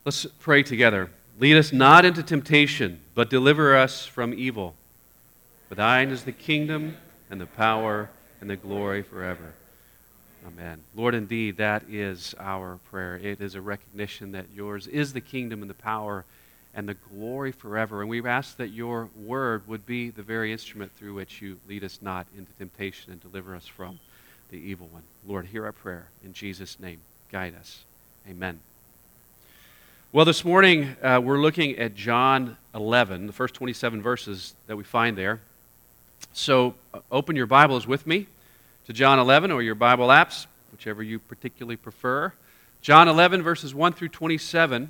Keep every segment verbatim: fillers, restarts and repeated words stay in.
Let's pray together. Lead us not into temptation, but deliver us from evil. For thine is the kingdom and the power and the glory forever. Amen. Lord, indeed, that is our prayer. It is a recognition that yours is the kingdom and the power and the glory forever. And we ask that your word would be the very instrument through which you lead us not into temptation and deliver us from the evil one. Lord, hear our prayer. In Jesus' name, guide us. Amen. Well, this morning uh, we're looking at John eleven, the first twenty-seven verses that we find there. So uh, open your Bibles with me to John eleven, or your Bible apps, whichever you particularly prefer. John eleven, verses one through twenty-seven.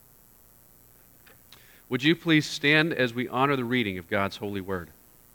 Would you please stand as we honor the reading of God's holy word?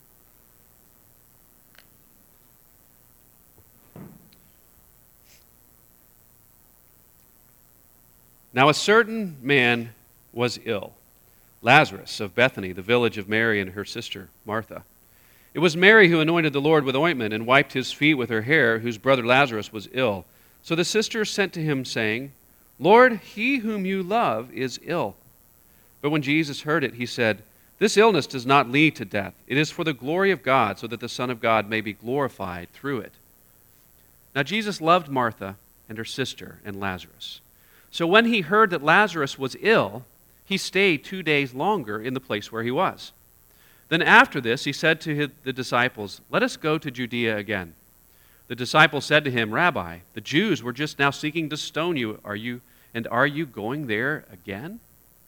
Now a certain man was ill, Lazarus of Bethany, the village of Mary and her sister Martha. It was Mary who anointed the Lord with ointment and wiped his feet with her hair, whose brother Lazarus was ill. So the sisters sent to him, saying, Lord, he whom you love is ill. But when Jesus heard it, he said, This illness does not lead to death. It is for the glory of God, so that the Son of God may be glorified through it. Now Jesus loved Martha and her sister and Lazarus. So when he heard that Lazarus was ill, he stayed two days longer in the place where he was. Then after this, he said to his, the disciples, Let us go to Judea again. The disciples said to him, Rabbi, the Jews were just now seeking to stone you, are you, and are you going there again?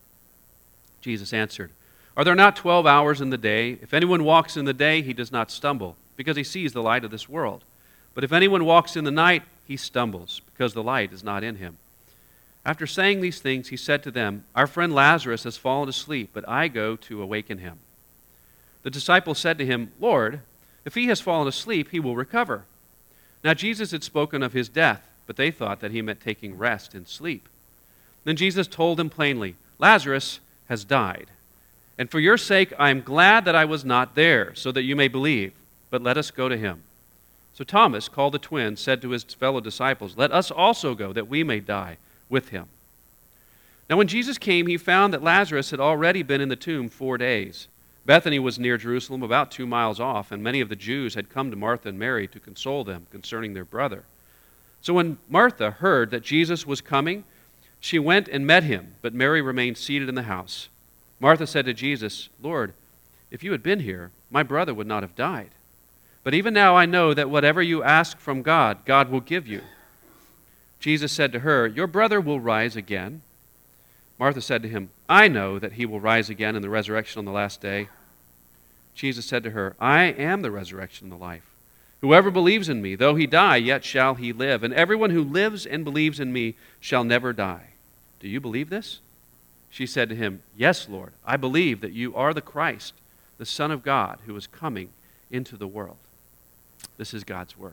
Jesus answered, Are there not twelve hours in the day? If anyone walks in the day, he does not stumble, because he sees the light of this world. But if anyone walks in the night, he stumbles, because the light is not in him. After saying these things, he said to them, Our friend Lazarus has fallen asleep, but I go to awaken him. The disciples said to him, Lord, if he has fallen asleep, he will recover. Now Jesus had spoken of his death, but they thought that he meant taking rest in sleep. Then Jesus told them plainly, Lazarus has died. And for your sake I am glad that I was not there, so that you may believe. But let us go to him. So Thomas, called the twin, said to his fellow disciples, Let us also go, that we may die with him. Now when Jesus came, he found that Lazarus had already been in the tomb four days. Bethany was near Jerusalem, about two miles off, and many of the Jews had come to Martha and Mary to console them concerning their brother. So when Martha heard that Jesus was coming, she went and met him, but Mary remained seated in the house. Martha said to Jesus, Lord, if you had been here, my brother would not have died. But even now I know that whatever you ask from God, God will give you. Jesus said to her, Your brother will rise again. Martha said to him, I know that he will rise again in the resurrection on the last day. Jesus said to her, I am the resurrection and the life. Whoever believes in me, though he die, yet shall he live. And everyone who lives and believes in me shall never die. Do you believe this? She said to him, Yes, Lord, I believe that you are the Christ, the Son of God, who is coming into the world. This is God's word.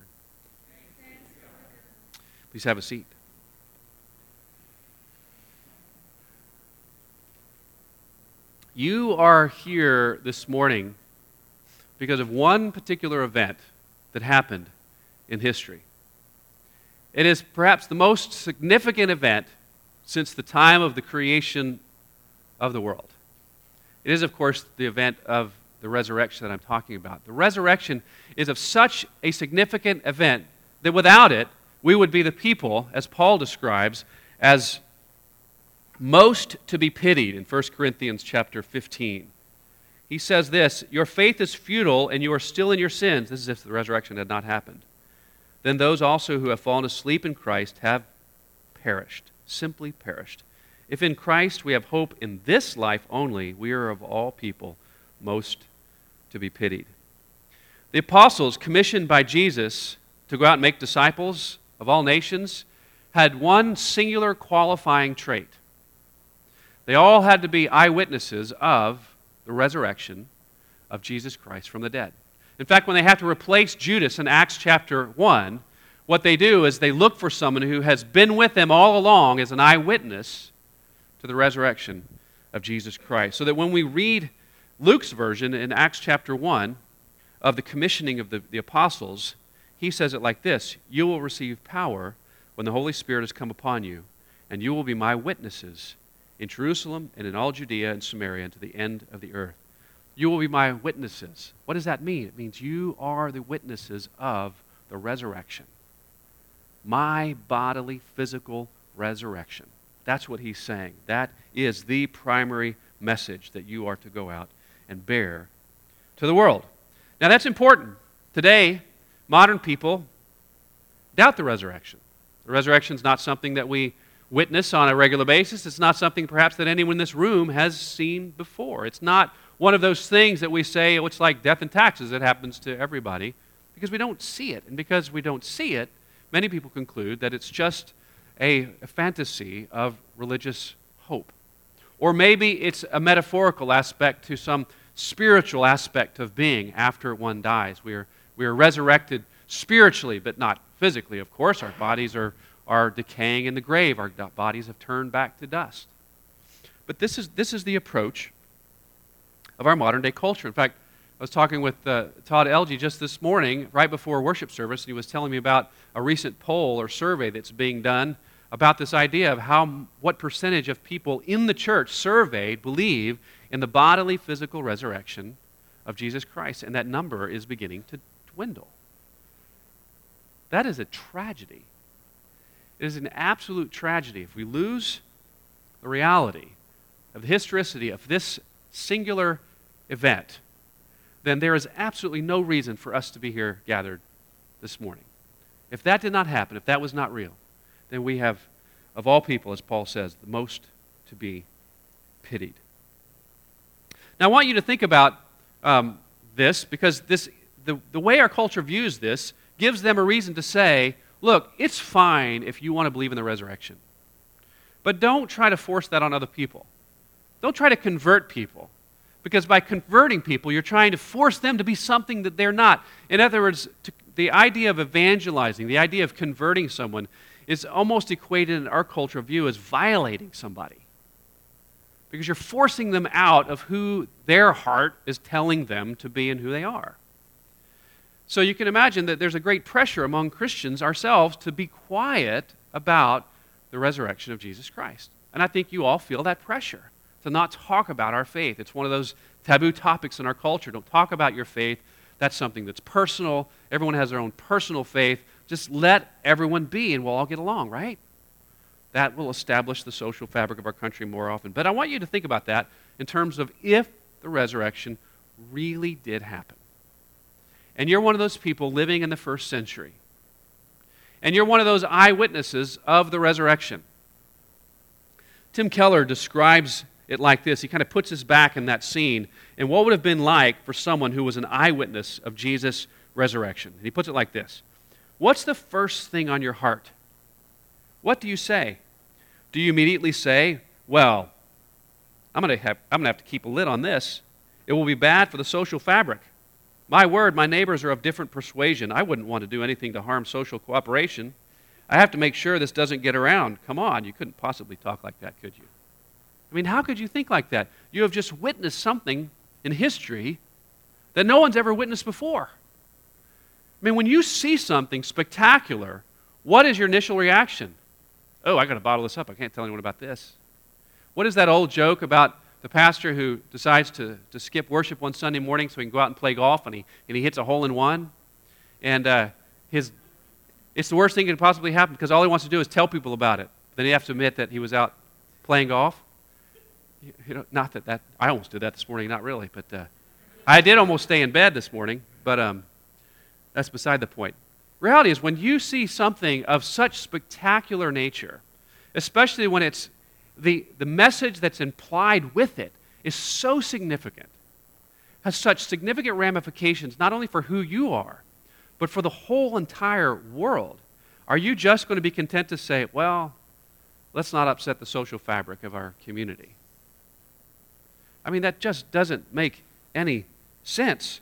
Please have a seat. You are here this morning because of one particular event that happened in history. It is perhaps the most significant event since the time of the creation of the world. It is, of course, the event of the resurrection that I'm talking about. The resurrection is of such a significant event that without it, we would be the people, as Paul describes, as most to be pitied in First Corinthians chapter fifteen. He says this, Your faith is futile and you are still in your sins. This is if the resurrection had not happened. Then those also who have fallen asleep in Christ have perished, simply perished. If in Christ we have hope in this life only, we are of all people most to be pitied. The apostles, commissioned by Jesus to go out and make disciples of all nations, had one singular qualifying trait. They all had to be eyewitnesses of the resurrection of Jesus Christ from the dead. In fact, when they have to replace Judas in Acts chapter one, what they do is they look for someone who has been with them all along as an eyewitness to the resurrection of Jesus Christ. So that when we read Luke's version in Acts chapter one of the commissioning of the, the apostles, he says it like this, You will receive power when the Holy Spirit has come upon you, and you will be my witnesses in Jerusalem and in all Judea and Samaria and to the end of the earth. You will be my witnesses. What does that mean? It means you are the witnesses of the resurrection. My bodily, physical resurrection. That's what he's saying. That is the primary message that you are to go out and bear to the world. Now that's important. Today, modern people doubt the resurrection. The resurrection is not something that we witness on a regular basis. It's not something perhaps that anyone in this room has seen before. It's not one of those things that we say, oh, it's like death and taxes. It happens to everybody because we don't see it. And because we don't see it, many people conclude that it's just a, a fantasy of religious hope. Or maybe it's a metaphorical aspect to some spiritual aspect of being after one dies. We are, we are resurrected spiritually, but not physically, of course. Our bodies are, are decaying in the grave. Our bodies have turned back to dust. But this is, this is the approach of our modern-day culture. In fact, I was talking with uh, Todd Elgie just this morning, right before worship service, and he was telling me about a recent poll or survey that's being done about this idea of how what percentage of people in the church surveyed believe in the bodily, physical resurrection of Jesus Christ, and that number is beginning to dwindle. That is a tragedy. It is an absolute tragedy. If we lose the reality of the historicity of this singular event, then there is absolutely no reason for us to be here gathered this morning. If that did not happen, if that was not real, then we have, of all people, as Paul says, the most to be pitied. Now I want you to think about um, this, because this, the, the way our culture views this gives them a reason to say, look, it's fine if you want to believe in the resurrection, but don't try to force that on other people. Don't try to convert people, because by converting people, you're trying to force them to be something that they're not. In other words, to, the idea of evangelizing, the idea of converting someone is almost equated in our cultural view as violating somebody, because you're forcing them out of who their heart is telling them to be and who they are. So you can imagine that there's a great pressure among Christians ourselves to be quiet about the resurrection of Jesus Christ. And I think you all feel that pressure to not talk about our faith. It's one of those taboo topics in our culture. Don't talk about your faith. That's something that's personal. Everyone has their own personal faith. Just let everyone be and we'll all get along, right? That will establish the social fabric of our country more often. But I want you to think about that in terms of if the resurrection really did happen. And you're one of those people living in the first century. And you're one of those eyewitnesses of the resurrection. Tim Keller describes it like this. He kind of puts us back in that scene and what would have been like for someone who was an eyewitness of Jesus' resurrection. And he puts it like this. What's the first thing on your heart? What do you say? Do you immediately say, well, I'm going to have, I'm going to have to keep a lid on this. It will be bad for the social fabric. My word, my neighbors are of different persuasion. I wouldn't want to do anything to harm social cooperation. I have to make sure this doesn't get around. Come on, you couldn't possibly talk like that, could you? I mean, how could you think like that? You have just witnessed something in history that no one's ever witnessed before. I mean, when you see something spectacular, what is your initial reaction? Oh, I got to bottle this up. I can't tell anyone about this. What is that old joke about the pastor who decides to, to skip worship one Sunday morning so he can go out and play golf, and he, and he hits a hole-in-one? And uh, his, it's the worst thing that could possibly happen because all he wants to do is tell people about it. Then he has to admit that he was out playing golf. You know, not that that, I almost did that this morning, not really, but uh, I did almost stay in bed this morning, but um, that's beside the point. Reality is when you see something of such spectacular nature, especially when it's the, the message that's implied with it is so significant, has such significant ramifications not only for who you are, but for the whole entire world. Are you just going to be content to say, well, let's not upset the social fabric of our community? I mean, that just doesn't make any sense.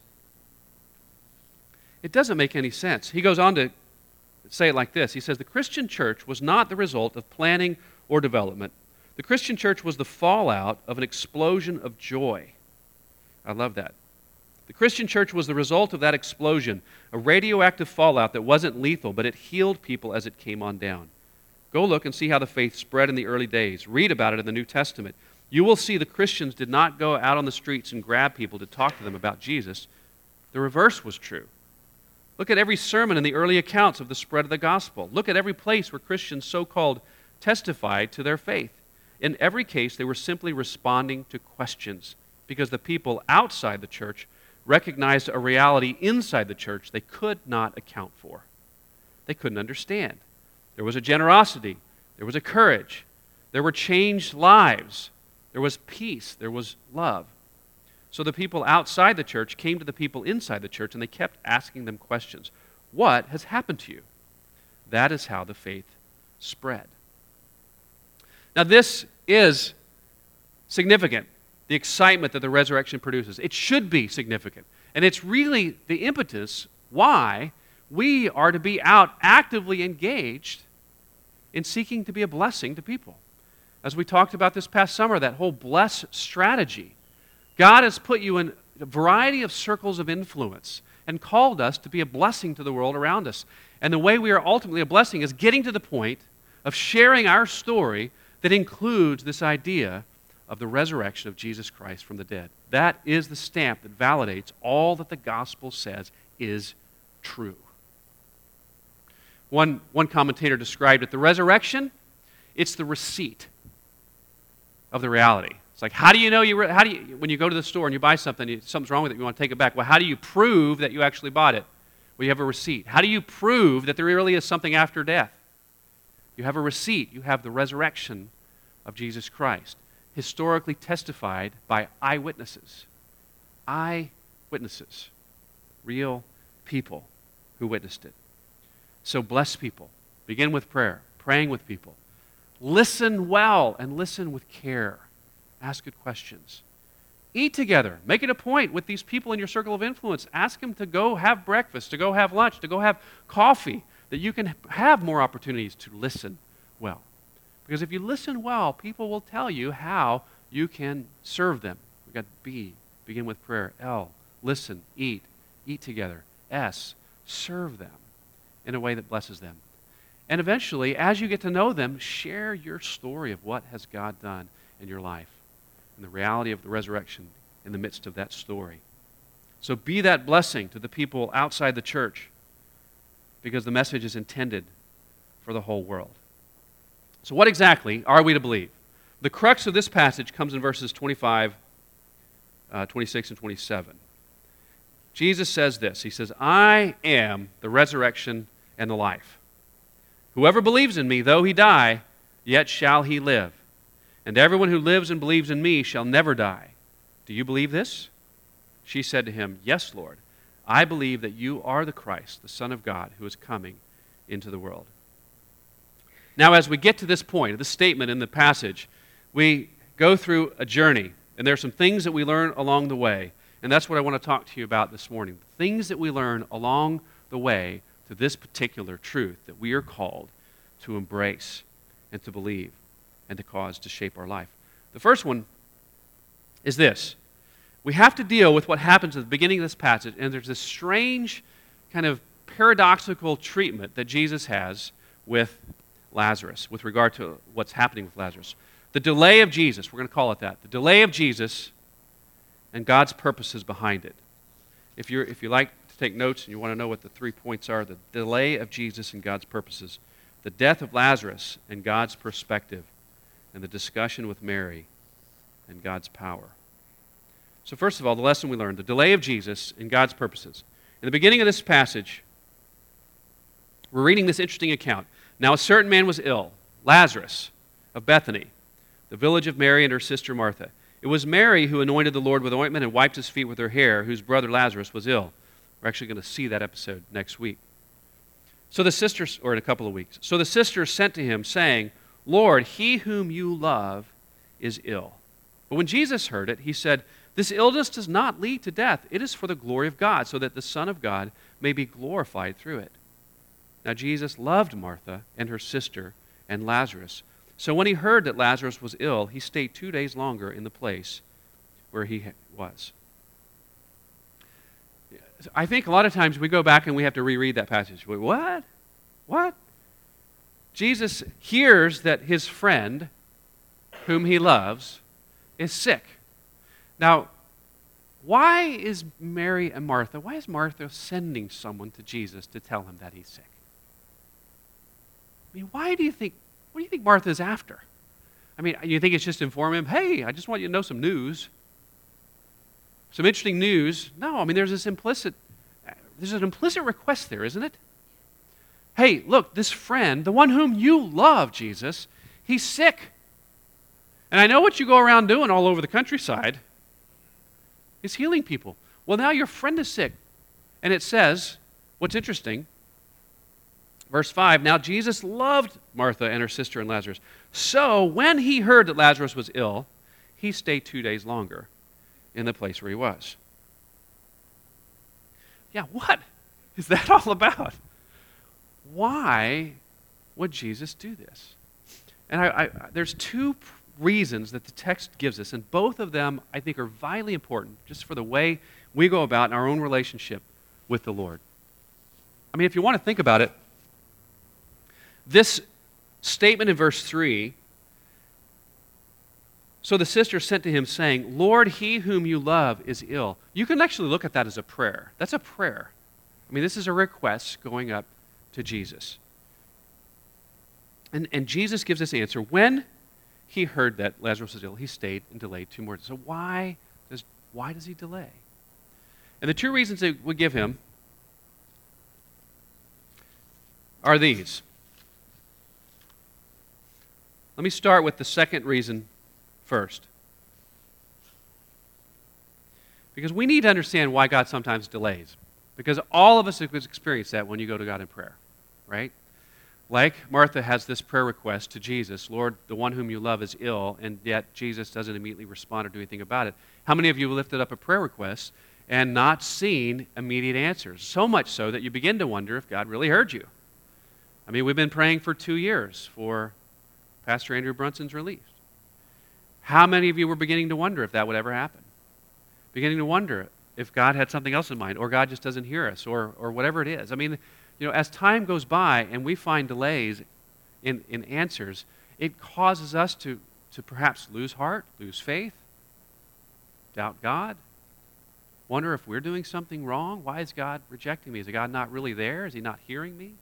It doesn't make any sense. He goes on to say it like this. He says, the Christian church was not the result of planning or development. The Christian church was the fallout of an explosion of joy. I love that. The Christian church was the result of that explosion, a radioactive fallout that wasn't lethal, but it healed people as it came on down. Go look and see how the faith spread in the early days. Read about it in the New Testament. You will see the Christians did not go out on the streets and grab people to talk to them about Jesus. The reverse was true. Look at every sermon in the early accounts of the spread of the gospel. Look at every place where Christians so-called testified to their faith. In every case, they were simply responding to questions because the people outside the church recognized a reality inside the church they could not account for. They couldn't understand. There was a generosity. There was a courage. There were changed lives. There was peace. There was love. So the people outside the church came to the people inside the church, and they kept asking them questions. What has happened to you? That is how the faith spread. Now this is significant, the excitement that the resurrection produces. It should be significant. And it's really the impetus why we are to be out actively engaged in seeking to be a blessing to people. As we talked about this past summer, that whole bless strategy. God has put you in a variety of circles of influence and called us to be a blessing to the world around us. And the way we are ultimately a blessing is getting to the point of sharing our story that includes this idea of the resurrection of Jesus Christ from the dead. That is the stamp that validates all that the gospel says is true. One, one commentator described it, the resurrection, it's the receipt of the reality. It's like, how do you know you, re- how do you, when you go to the store and you buy something, you, something's wrong with it, you want to take it back. Well, how do you prove that you actually bought it? Well, you have a receipt. How do you prove that there really is something after death? You have a receipt. You have the resurrection of Jesus Christ, historically testified by eyewitnesses. Eyewitnesses. Real people who witnessed it. So bless people. Begin with prayer, praying with people. Listen well and listen with care. Ask good questions. Eat together. Make it a point with these people in your circle of influence. Ask them to go have breakfast, to go have lunch, to go have coffee, that you can have more opportunities to listen well. Because if you listen well, people will tell you how you can serve them. We've got B, begin with prayer. L, listen, eat, eat together. S, serve them in a way that blesses them. And eventually, as you get to know them, share your story of what has God done in your life and the reality of the resurrection in the midst of that story. So be that blessing to the people outside the church because the message is intended for the whole world. So what exactly are we to believe? The crux of this passage comes in verses twenty-five, uh, twenty-six, and twenty-seven. Jesus says this. He says, I am the resurrection and the life. Whoever believes in me, though he die, yet shall he live. And everyone who lives and believes in me shall never die. Do you believe this? She said to him, Yes, Lord. I believe that you are the Christ, the Son of God, who is coming into the world. Now, as we get to this point, this statement in the passage, we go through a journey, and there are some things that we learn along the way, and that's what I want to talk to you about this morning. Things that we learn along the way to this particular truth that we are called to embrace and to believe and to cause to shape our life. The first one is this. We have to deal with what happens at the beginning of this passage, and there's this strange kind of paradoxical treatment that Jesus has with Lazarus, with regard to what's happening with Lazarus. The delay of Jesus, we're going to call it that. The delay of Jesus and God's purposes behind it. If you're, if you like to take notes and you want to know what the three points are, the delay of Jesus and God's purposes, the death of Lazarus and God's perspective, and the discussion with Mary and God's power. So first of all, the lesson we learned, the delay of Jesus and God's purposes. In the beginning of this passage, we're reading this interesting account. Now a certain man was ill, Lazarus of Bethany, the village of Mary and her sister Martha. It was Mary who anointed the Lord with ointment and wiped his feet with her hair, whose brother Lazarus was ill. We're actually going to see that episode next week. So the sisters, or in a couple of weeks, so the sisters sent to him, saying, Lord, he whom you love is ill. But when Jesus heard it, he said, This illness does not lead to death. It is for the glory of God, so that the Son of God may be glorified through it. Now Jesus loved Martha and her sister and Lazarus. So when he heard that Lazarus was ill, he stayed two days longer in the place where he was. I think a lot of times we go back and we have to reread that passage. Wait, what? What? Jesus hears that his friend, whom he loves, is sick. Now, why is Mary and Martha, why is Martha sending someone to Jesus to tell him that he's sick? I mean, why do you think, what do you think Martha's after? I mean, you think it's just to inform him, hey, I just want you to know some news. Some interesting news. No, I mean, there's this implicit, there's an implicit request there, isn't it? Hey, look, this friend, the one whom you love, Jesus, he's sick. And I know what you go around doing all over the countryside is healing people. Well, now your friend is sick. And it says, what's interesting, verse five, now Jesus loved Martha and her sister and Lazarus. So when he heard that Lazarus was ill, he stayed two days longer in the place where he was. Yeah, what is that all about? Why would Jesus do this? And I, I, there's two reasons that the text gives us, and both of them I think are vitally important just for the way we go about in our own relationship with the Lord. I mean, if you want to think about it, this statement in verse three, so the sister sent to him saying, Lord, he whom you love is ill. You can actually look at that as a prayer. That's a prayer. I mean, this is a request going up to Jesus. And, and Jesus gives this answer. When he heard that Lazarus was ill, he stayed and delayed two more days. So why does, why does he delay? And the two reasons they would give him are these. Let me start with the second reason first. Because we need to understand why God sometimes delays. Because all of us have experienced that when you go to God in prayer, right? Like Martha has this prayer request to Jesus, Lord, the one whom you love is ill, and yet Jesus doesn't immediately respond or do anything about it. How many of you have lifted up a prayer request and not seen immediate answers? So much so that you begin to wonder if God really heard you. I mean, we've been praying for two years for Pastor Andrew Brunson's release. How many of you were beginning to wonder if that would ever happen? Beginning to wonder if God had something else in mind, or God just doesn't hear us, or, or whatever it is. I mean, you know, as time goes by and we find delays in, in answers, it causes us to, to perhaps lose heart, lose faith, doubt God, wonder if we're doing something wrong. Why is God rejecting me? Is God not really there? Is he not hearing me?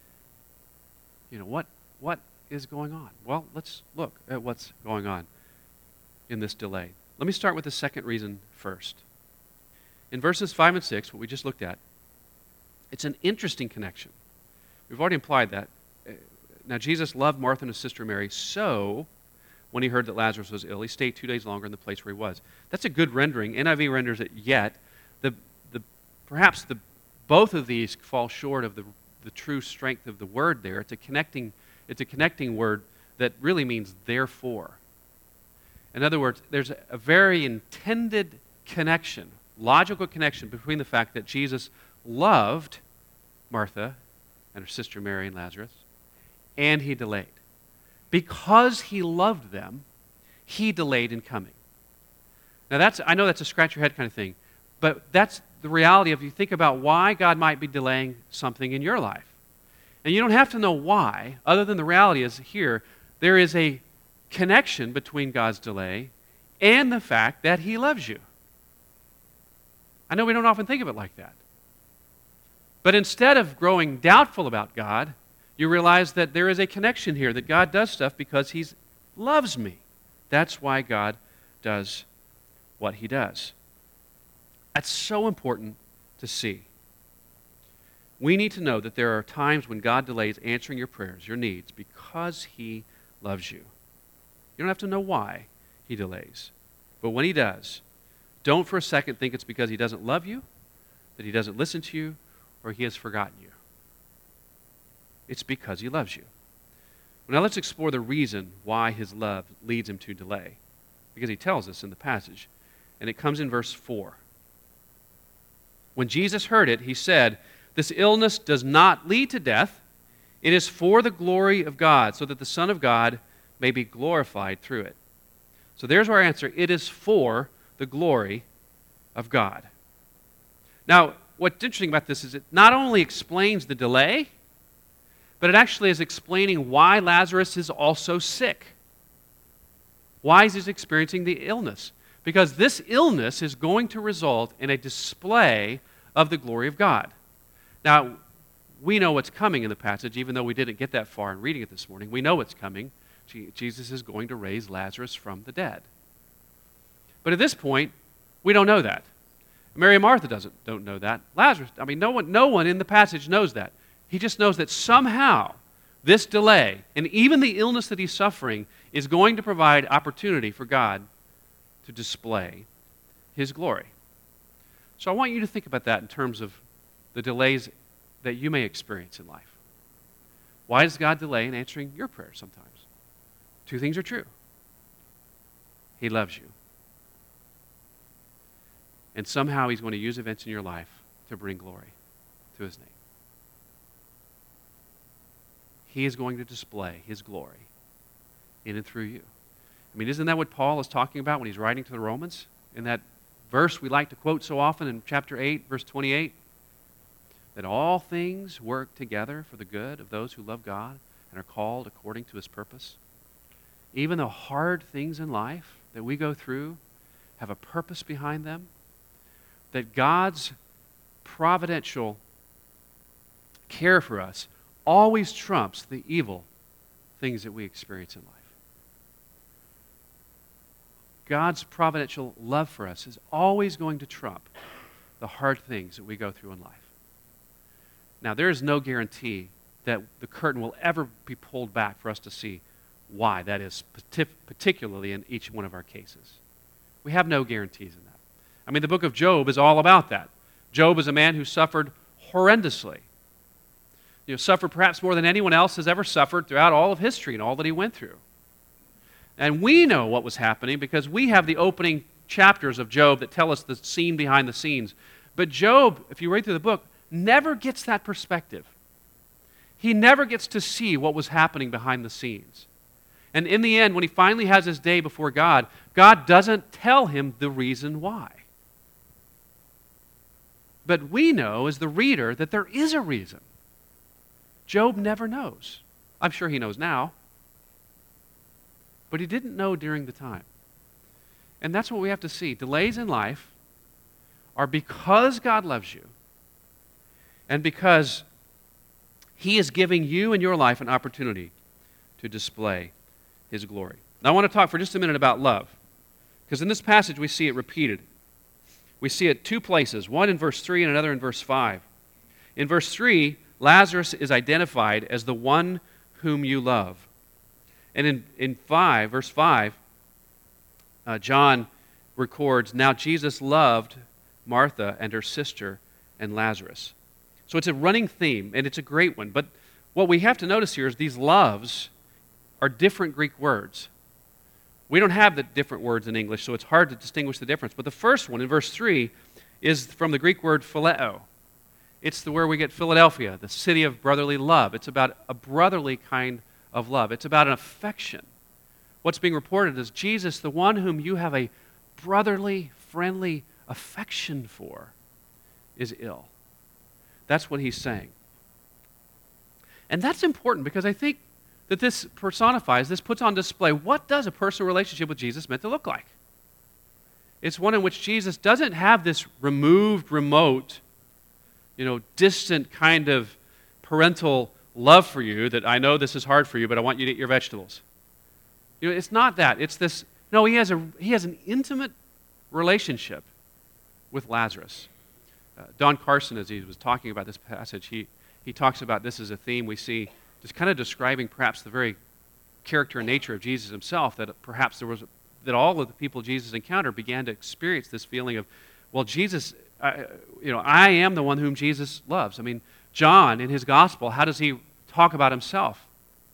You know, what what is going on? Well, let's look at what's going on in this delay. Let me start with the second reason first. In verses five and six, what we just looked at, it's an interesting connection. We've already implied that. Now, Jesus loved Martha and his sister Mary, so when he heard that Lazarus was ill, he stayed two days longer in the place where he was. That's a good rendering. N I V renders it yet. The, the, perhaps the, both of these fall short of the, the true strength of the word there. It's a connecting, it's a connecting word that really means therefore. In other words, there's a, a very intended connection, logical connection between the fact that Jesus loved Martha and her sister Mary and Lazarus, and he delayed. Because he loved them, he delayed in coming. Now that's, I know that's a scratch your head kind of thing, but that's the reality of you think about why God might be delaying something in your life. And you don't have to know why, other than the reality is here, there is a connection between God's delay and the fact that he loves you. I know we don't often think of it like that. But instead of growing doubtful about God, you realize that there is a connection here, that God does stuff because he loves me. That's why God does what he does. That's so important to see. We need to know that there are times when God delays answering your prayers, your needs, because he loves you. You don't have to know why he delays. But when he does, don't for a second think it's because he doesn't love you, that he doesn't listen to you, or he has forgotten you. It's because he loves you. Well, now let's explore the reason why his love leads him to delay. Because he tells us in the passage, and it comes in verse four. When Jesus heard it, he said, "This illness does not lead to death. It is for the glory of God, so that the Son of God may be glorified through it." So there's our answer. It is for the glory of God. Now, what's interesting about this is it not only explains the delay, but it actually is explaining why Lazarus is also sick. Why is he experiencing the illness? Because this illness is going to result in a display of the glory of God. Now, we know what's coming in the passage, even though we didn't get that far in reading it this morning. We know what's coming. Jesus is going to raise Lazarus from the dead. But at this point, we don't know that. Mary and Martha doesn't, don't know that. Lazarus, I mean, no one, no one in the passage knows that. He just knows that somehow this delay, and even the illness that he's suffering, is going to provide opportunity for God to display his glory. So I want you to think about that in terms of the delays that you may experience in life. Why does God delay in answering your prayers sometimes? Two things are true. He loves you. And somehow he's going to use events in your life to bring glory to his name. He is going to display his glory in and through you. I mean, isn't that what Paul is talking about when he's writing to the Romans? In that verse we like to quote so often in chapter eight, verse twenty-eight, that all things work together for the good of those who love God and are called according to his purpose. Even the hard things in life that we go through have a purpose behind them, that God's providential care for us always trumps the evil things that we experience in life. God's providential love for us is always going to trump the hard things that we go through in life. Now, there is no guarantee that the curtain will ever be pulled back for us to see why that is, particularly in each one of our cases. We have no guarantees in that. I mean, the book of Job is all about that. Job is a man who suffered horrendously. You know, suffered perhaps more than anyone else has ever suffered throughout all of history and all that he went through. And we know what was happening because we have the opening chapters of Job that tell us the scene behind the scenes. But Job, if you read through the book, never gets that perspective. He never gets to see what was happening behind the scenes. And in the end, when he finally has his day before God, God doesn't tell him the reason why. But we know, as the reader, that there is a reason. Job never knows. I'm sure he knows now. But he didn't know during the time. And that's what we have to see. Delays in life are because God loves you and because he is giving you and your life an opportunity to display his glory. Now I want to talk for just a minute about love, because in this passage we see it repeated. We see it two places, one in verse three and another in verse five. In verse three, Lazarus is identified as the one whom you love. And in, in five, verse five, uh, John records, now Jesus loved Martha and her sister and Lazarus. So it's a running theme, and it's a great one. But what we have to notice here is these loves are different Greek words. We don't have the different words in English, so it's hard to distinguish the difference. But the first one, in verse three, is from the Greek word phileo. It's the where we get Philadelphia, the city of brotherly love. It's about a brotherly kind of love. It's about an affection. What's being reported is Jesus, the one whom you have a brotherly, friendly affection for, is ill. That's what he's saying. And that's important because I think that this personifies, this puts on display, what does a personal relationship with Jesus meant to look like? It's one in which Jesus doesn't have this removed, remote, you know, distant kind of parental love for you that I know this is hard for you, but I want you to eat your vegetables. You know, it's not that. It's this, no, he has a he has an intimate relationship with Lazarus. Uh, Don Carson, as he was talking about this passage, he, he talks about this as a theme we see just kind of describing perhaps the very character and nature of Jesus himself, that perhaps there was, that all of the people Jesus encountered began to experience this feeling of, well, Jesus, uh, you know, I am the one whom Jesus loves. I mean, John, in his gospel, how does he talk about himself?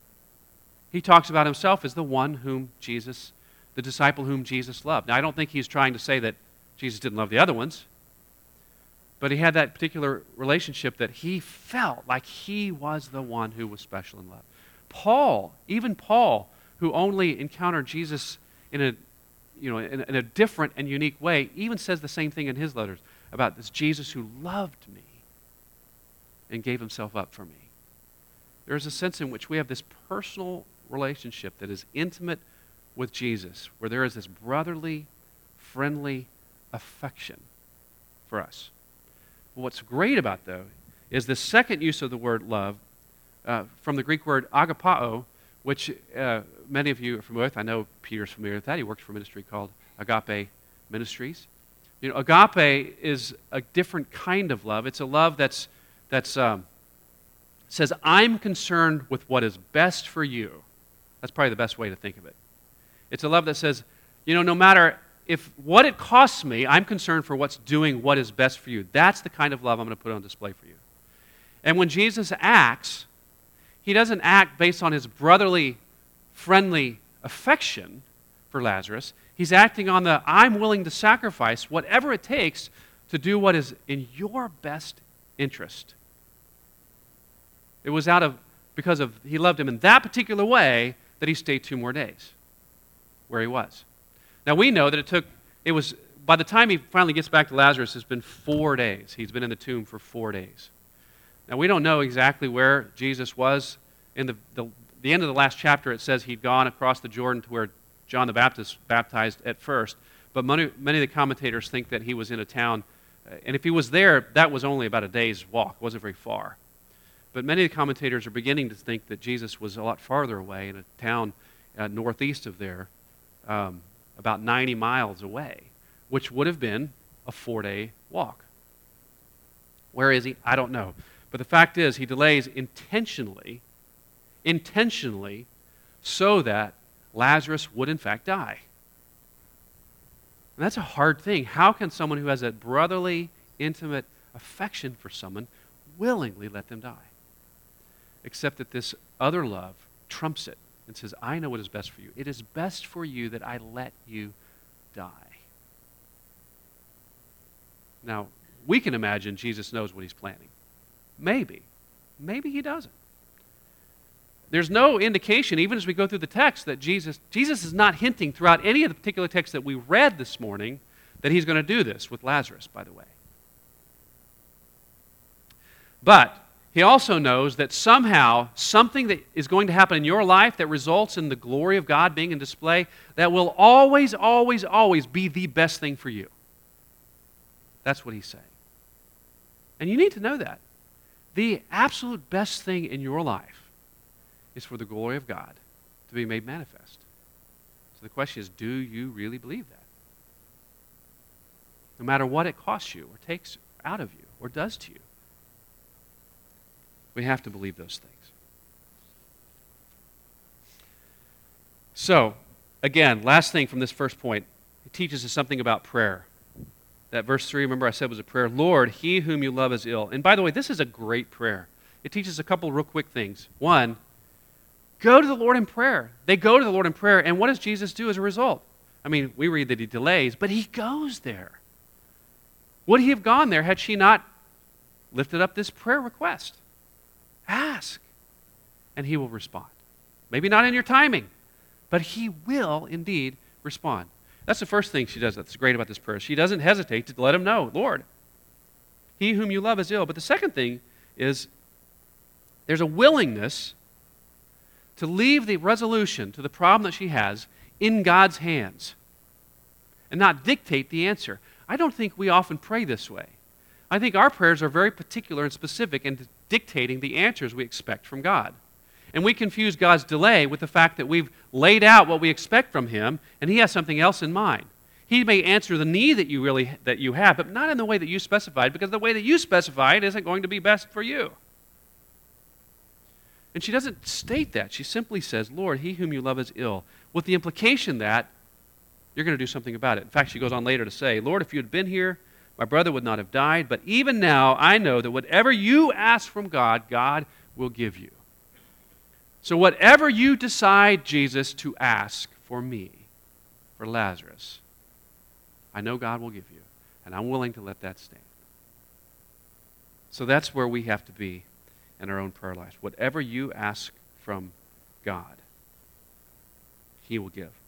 He talks about himself as the one whom Jesus, the disciple whom Jesus loved. Now, I don't think he's trying to say that Jesus didn't love the other ones, but he had that particular relationship that he felt like he was the one who was special in love. Paul, even Paul, who only encountered Jesus in a, you know, in, in a different and unique way, even says the same thing in his letters about this Jesus who loved me and gave himself up for me. There is a sense in which we have this personal relationship that is intimate with Jesus, where there is this brotherly, friendly affection for us. But what's great about, though, is the second use of the word love, uh, from the Greek word agapao, which uh, many of you are familiar with. I know Peter's familiar with that. He works for a ministry called Agape Ministries. You know, agape is a different kind of love. It's a love that's that's um, says, I'm concerned with what is best for you. That's probably the best way to think of it. It's a love that says, you know, no matter if what it costs me, I'm concerned for what's doing what is best for you. That's the kind of love I'm going to put on display for you. And when Jesus acts, he doesn't act based on his brotherly, friendly affection for Lazarus. He's acting on the, I'm willing to sacrifice whatever it takes to do what is in your best interest. It was out of, because of, he loved him in that particular way that he stayed two more days where he was. Now we know that it took, it was, by the time he finally gets back to Lazarus, it's been four days. He's been in the tomb for four days. Now we don't know exactly where Jesus was. In the, the, the end of the last chapter, it says he'd gone across the Jordan to where John the Baptist baptized at first. But many, many of the commentators think that he was in a town, and if he was there, that was only about a day's walk. It wasn't very far. But many of the commentators are beginning to think that Jesus was a lot farther away in a town uh, northeast of there, um, about ninety miles away, which would have been a four-day walk. Where is he? I don't know. But the fact is, he delays intentionally, intentionally, so that Lazarus would in fact die. And that's a hard thing. How can someone who has a brotherly, intimate affection for someone willingly let them die? Except that this other love trumps it and says, I know what is best for you. It is best for you that I let you die. Now, we can imagine Jesus knows what he's planning. Maybe. Maybe he doesn't. There's no indication, even as we go through the text, that Jesus, Jesus is not hinting throughout any of the particular texts that we read this morning that he's going to do this with Lazarus, by the way. But he also knows that somehow something that is going to happen in your life that results in the glory of God being in display, that will always, always, always be the best thing for you. That's what he's saying. And you need to know that. The absolute best thing in your life is for the glory of God to be made manifest. So the question is, do you really believe that? No matter what it costs you or takes out of you or does to you. We have to believe those things. So, again, last thing from this first point, it teaches us something about prayer. That verse three, remember I said was a prayer, Lord, he whom you love is ill. And by the way, this is a great prayer. It teaches a couple real quick things. One, go to the Lord in prayer. They go to the Lord in prayer, and what does Jesus do as a result? I mean, we read that he delays, but he goes there. Would he have gone there had she not lifted up this prayer request? Ask, and he will respond. Maybe not in your timing, but he will indeed respond. That's the first thing she does that's great about this prayer. She doesn't hesitate to let him know, Lord, he whom you love is ill. But the second thing is there's a willingness to leave the resolution to the problem that she has in God's hands and not dictate the answer. I don't think we often pray this way. I think our prayers are very particular and specific in dictating the answers we expect from God. And we confuse God's delay with the fact that we've laid out what we expect from him, and he has something else in mind. He may answer the need that you really that you have, but not in the way that you specified, because the way that you specified isn't going to be best for you. And she doesn't state that. She simply says, Lord, he whom you love is ill, with the implication that you're going to do something about it. In fact, she goes on later to say, Lord, if you had been here, my brother would not have died, but even now I know that whatever you ask from God, God will give you. So whatever you decide, Jesus, to ask for me, for Lazarus, I know God will give you, and I'm willing to let that stand. So that's where we have to be in our own prayer lives. Whatever you ask from God, he will give.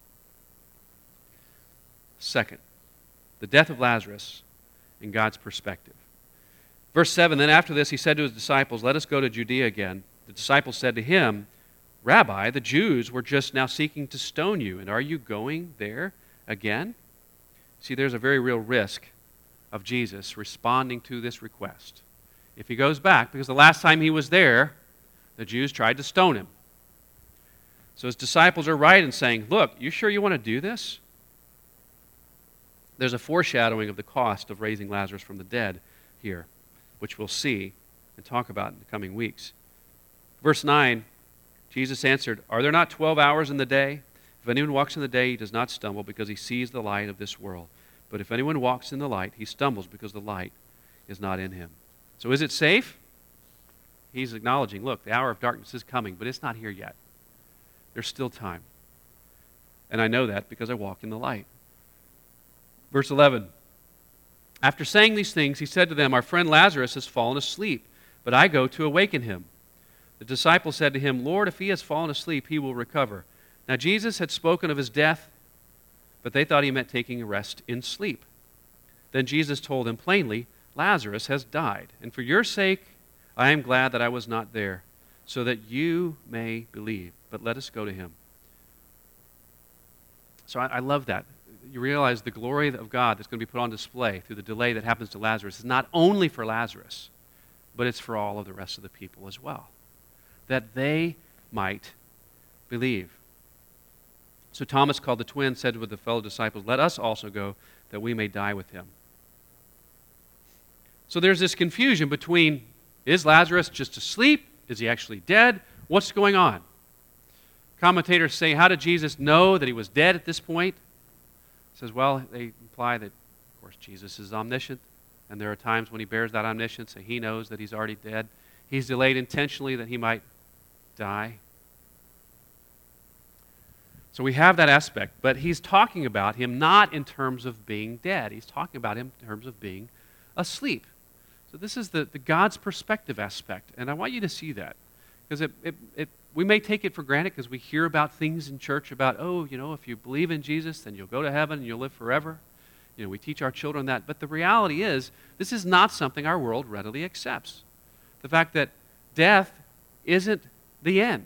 Second, the death of Lazarus in God's perspective. Verse seven, then after this he said to his disciples, let us go to Judea again. The disciples said to him, Rabbi, the Jews were just now seeking to stone you, and are you going there again? See, there's a very real risk of Jesus responding to this request. If he goes back, because the last time he was there, the Jews tried to stone him. So his disciples are right in saying, look, you sure you want to do this? There's a foreshadowing of the cost of raising Lazarus from the dead here, which we'll see and talk about in the coming weeks. Verse nine, Jesus answered, Are there not twelve hours in the day? If anyone walks in the day, he does not stumble because he sees the light of this world. But if anyone walks in the light, he stumbles because the light is not in him. So is it safe? He's acknowledging, look, the hour of darkness is coming, but it's not here yet. There's still time. And I know that because I walk in the light. Verse eleven, After saying these things, he said to them, Our friend Lazarus has fallen asleep, but I go to awaken him. The disciples said to him, Lord, if he has fallen asleep, he will recover. Now Jesus had spoken of his death, but they thought he meant taking a rest in sleep. Then Jesus told them plainly, Lazarus has died, and for your sake I am glad that I was not there, so that you may believe. But let us go to him. So I, I love that. You realize the glory of God that's going to be put on display through the delay that happens to Lazarus is not only for Lazarus, but it's for all of the rest of the people as well, that they might believe. So Thomas, called the twin, said with the fellow disciples, Let us also go, that we may die with him. So there's this confusion between, is Lazarus just asleep? Is he actually dead? What's going on? Commentators say, how did Jesus know that he was dead at this point? Says, well, they imply that, of course, Jesus is omniscient, and there are times when he bears that omniscience, and he knows that he's already dead. He's delayed intentionally that he might die. So we have that aspect, but he's talking about him not in terms of being dead. He's talking about him in terms of being asleep. So this is the, the God's perspective aspect, and I want you to see that, because it, it, it, we may take it for granted because we hear about things in church about, oh, you know, if you believe in Jesus, then you'll go to heaven and you'll live forever. You know, we teach our children that, but the reality is, this is not something our world readily accepts. The fact that death isn't the end.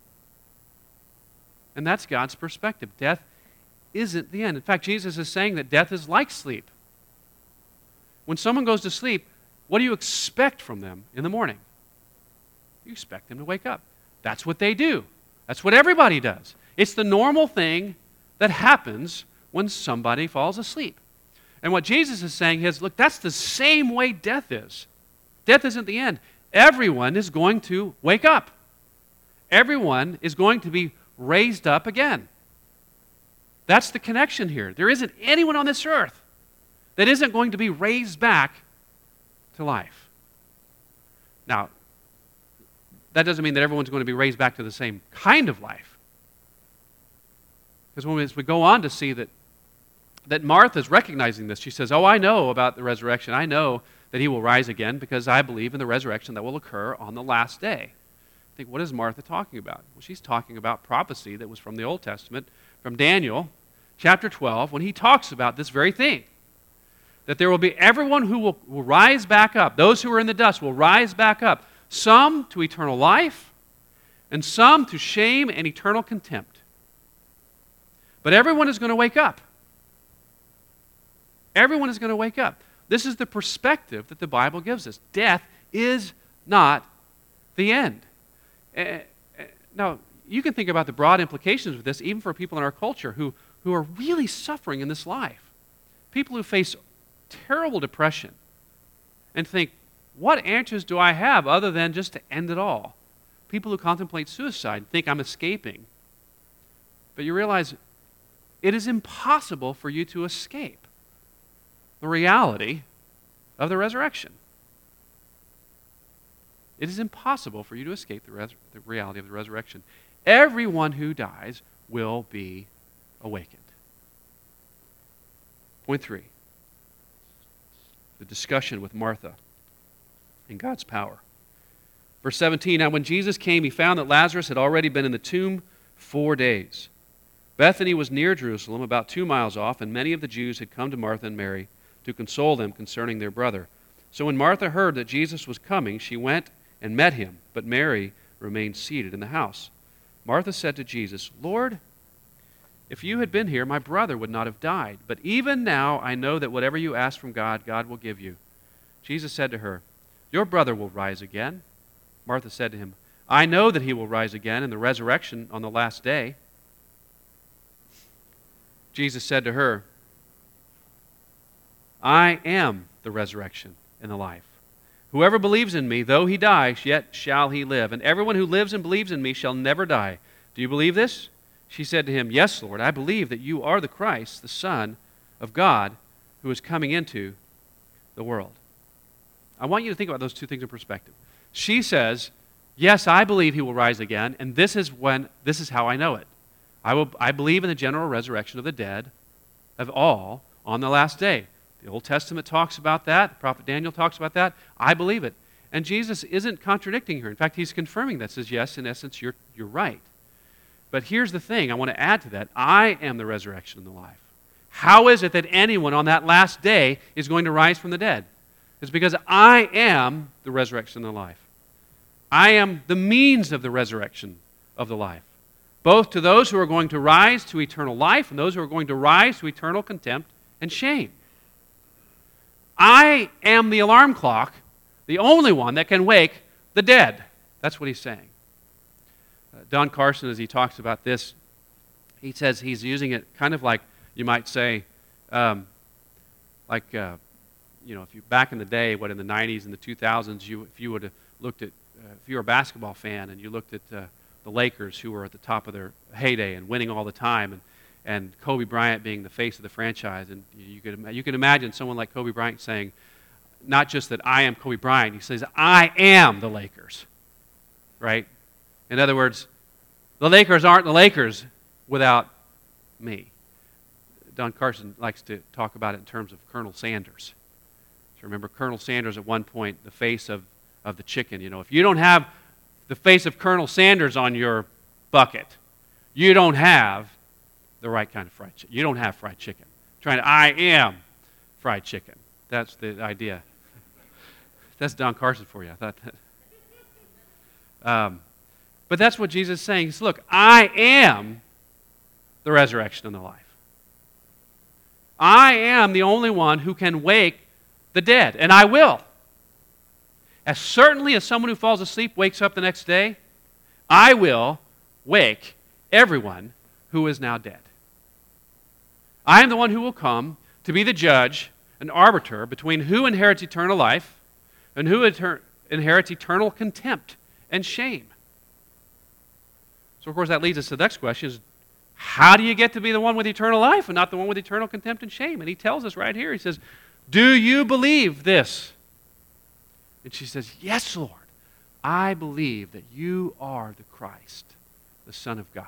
And that's God's perspective. Death isn't the end. In fact, Jesus is saying that death is like sleep. When someone goes to sleep, what do you expect from them in the morning? You expect them to wake up. That's what they do. That's what everybody does. It's the normal thing that happens when somebody falls asleep. And what Jesus is saying is, look, that's the same way death is. Death isn't the end. Everyone is going to wake up. Everyone is going to be raised up again. That's the connection here. There isn't anyone on this earth that isn't going to be raised back to life. Now, that doesn't mean that everyone's going to be raised back to the same kind of life. Because when we, as we go on to see that, that Martha's recognizing this, she says, oh, I know about the resurrection. I know that he will rise again because I believe in the resurrection that will occur on the last day. I think, what is Martha talking about? Well, she's talking about prophecy that was from the Old Testament, from Daniel chapter twelve, when he talks about this very thing. That there will be everyone who will, will rise back up. Those who are in the dust will rise back up. Some to eternal life, and some to shame and eternal contempt. But everyone is going to wake up. Everyone is going to wake up. This is the perspective that the Bible gives us. Death is not the end. Uh, now, you can think about the broad implications of this even for people in our culture who, who are really suffering in this life. People who face terrible depression and think, what answers do I have other than just to end it all? People who contemplate suicide think I'm escaping. But you realize it is impossible for you to escape the reality of the resurrection. It is impossible for you to escape the, res- the reality of the resurrection. Everyone who dies will be awakened. Point three, the discussion with Martha and God's power. Verse seventeen, now when Jesus came, he found that Lazarus had already been in the tomb four days. Bethany was near Jerusalem, about two miles off, and many of the Jews had come to Martha and Mary to console them concerning their brother. So when Martha heard that Jesus was coming, she went and met him, but Mary remained seated in the house. Martha said to Jesus, "Lord, if you had been here, my brother would not have died. But even now I know that whatever you ask from God, God will give you." Jesus said to her, "Your brother will rise again." Martha said to him, "I know that he will rise again in the resurrection on the last day." Jesus said to her, "I am the resurrection and the life. Whoever believes in me, though he die, yet shall he live. And everyone who lives and believes in me shall never die. Do you believe this?" She said to him, "Yes, Lord, I believe that you are the Christ, the Son of God, who is coming into the world." I want you to think about those two things in perspective. She says, "Yes, I believe he will rise again, and this is when this is how I know it. I will I believe in the general resurrection of the dead, of all, on the last day." The Old Testament talks about that. The prophet Daniel talks about that. I believe it. And Jesus isn't contradicting her. In fact, he's confirming that. Says, yes, in essence, you're, you're right. But here's the thing I want to add to that. I am the resurrection and the life. How is it that anyone on that last day is going to rise from the dead? It's because I am the resurrection and the life. I am the means of the resurrection of the life, both to those who are going to rise to eternal life and those who are going to rise to eternal contempt and shame. I am the alarm clock, the only one that can wake the dead. That's what he's saying. Uh, Don Carson, as he talks about this, he says he's using it kind of like, you might say, um, like, uh, you know, if you back in the day, what, in the nineties and the two thousands, you, if you would have looked at, uh, if you were a basketball fan and you looked at uh, the Lakers, who were at the top of their heyday and winning all the time, and and Kobe Bryant being the face of the franchise, and you could you can imagine someone like Kobe Bryant saying, not just that I am Kobe Bryant, he says, I am the Lakers, right? In other words, the Lakers aren't the Lakers without me. Don Carson likes to talk about it in terms of Colonel Sanders. So remember Colonel Sanders at one point, the face of, of the chicken. You know, if you don't have the face of Colonel Sanders on your bucket, you don't have the right kind of fried chicken. You don't have fried chicken. Trying to, I am fried chicken. That's the idea. That's Don Carson for you. I thought that. Um, but that's what Jesus is saying. He says, look, I am the resurrection and the life. I am the only one who can wake the dead, and I will. As certainly as someone who falls asleep wakes up the next day, I will wake everyone who is now dead. I am the one who will come to be the judge, an arbiter between who inherits eternal life and who inter- inherits eternal contempt and shame. So, of course, that leads us to the next question is, how do you get to be the one with eternal life and not the one with eternal contempt and shame? And he tells us right here, he says, do you believe this? And she says, yes, Lord, I believe that you are the Christ, the Son of God.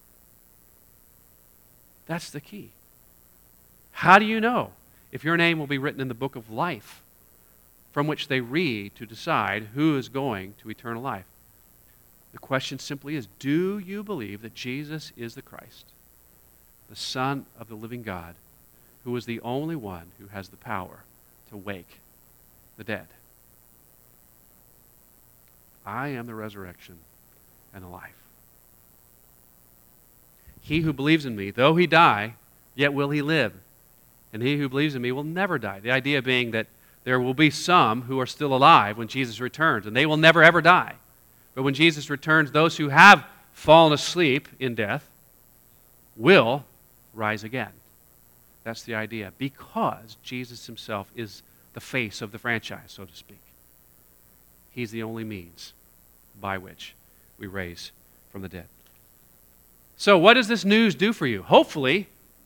That's the key. How do you know if your name will be written in the book of life from which they read to decide who is going to eternal life? The question simply is, do you believe that Jesus is the Christ, the Son of the living God, who is the only one who has the power to wake the dead? I am the resurrection and the life. He who believes in me, though he die, yet will he live. And he who believes in me will never die. The idea being that there will be some who are still alive when Jesus returns, and they will never ever die. But when Jesus returns, those who have fallen asleep in death will rise again. That's the idea, because Jesus himself is the face of the franchise, so to speak. He's the only means by which we raise from the dead. So what does this news do for you? Hopefully,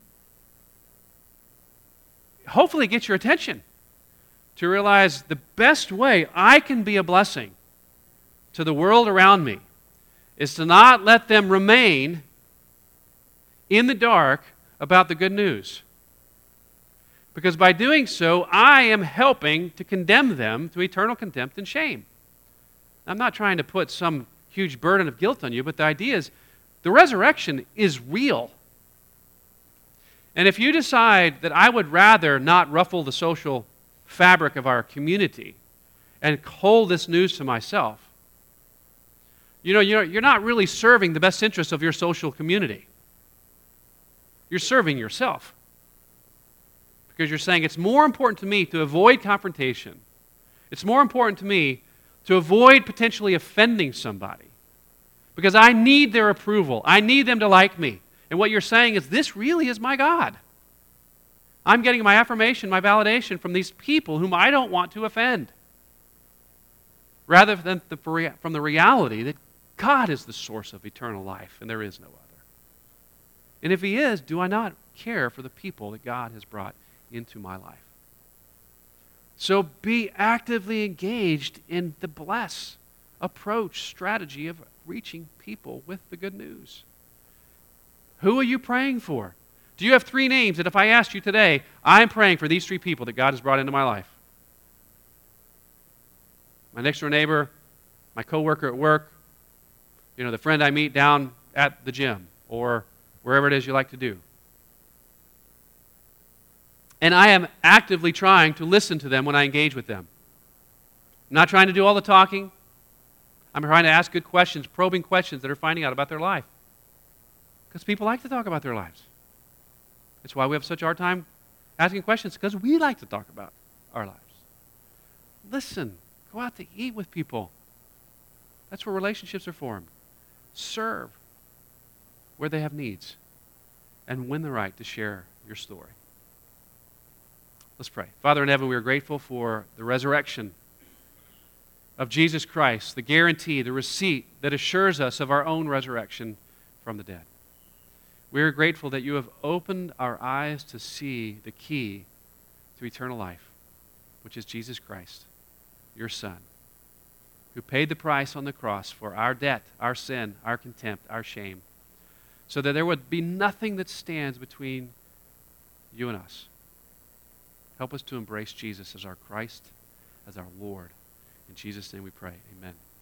hopefully it gets your attention to realize the best way I can be a blessing to the world around me is to not let them remain in the dark about the good news. Because by doing so, I am helping to condemn them to eternal contempt and shame. I'm not trying to put some huge burden of guilt on you, but the idea is the resurrection is real. And if you decide that I would rather not ruffle the social fabric of our community and hold this news to myself, You know, you're, you're not really serving the best interests of your social community. You're serving yourself. Because you're saying it's more important to me to avoid confrontation. It's more important to me to avoid potentially offending somebody. Because I need their approval. I need them to like me. And what you're saying is, this really is my God. I'm getting my affirmation, my validation from these people whom I don't want to offend. Rather than the, from the reality that God is the source of eternal life and there is no other. And if He is, do I not care for the people that God has brought into my life? So be actively engaged in the bless approach, strategy of reaching people with the good news. Who are you praying for? Do you have three names that if I asked you today, I'm praying for these three people that God has brought into my life? My next door neighbor, my coworker at work, you know, the friend I meet down at the gym or wherever it is you like to do. And I am actively trying to listen to them when I engage with them. I'm not trying to do all the talking. I'm trying to ask good questions, probing questions that are finding out about their life. Because people like to talk about their lives. That's why we have such a hard time asking questions, because we like to talk about our lives. Listen. Go out to eat with people. That's where relationships are formed. Serve where they have needs. And win the right to share your story. Let's pray. Father in heaven, we are grateful for the resurrection of Jesus Christ, the guarantee, the receipt that assures us of our own resurrection from the dead. We are grateful that you have opened our eyes to see the key to eternal life, which is Jesus Christ, your Son, who paid the price on the cross for our debt, our sin, our contempt, our shame, so that there would be nothing that stands between you and us. Help us to embrace Jesus as our Christ, as our Lord. In Jesus' name we pray. Amen.